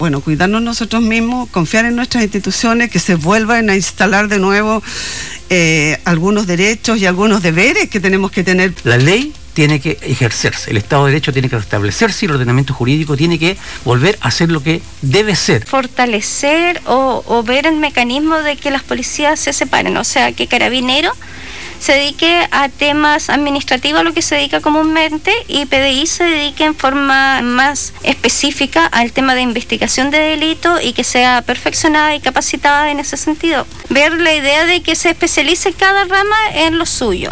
bueno, cuidarnos nosotros mismos, confiar en nuestras instituciones, que se vuelvan a instalar de nuevo algunos derechos y algunos deberes que tenemos que tener. La ley tiene que ejercerse, el Estado de Derecho tiene que restablecerse y el ordenamiento jurídico tiene que volver a ser lo que debe ser. Fortalecer o ver el mecanismo de que las policías se separen, o sea, que Carabineros se dedique a temas administrativos, a lo que se dedica comúnmente, y PDI se dedique en forma más específica al tema de investigación de delito y que sea perfeccionada y capacitada en ese sentido. Ver la idea de que se especialice cada rama en lo suyo.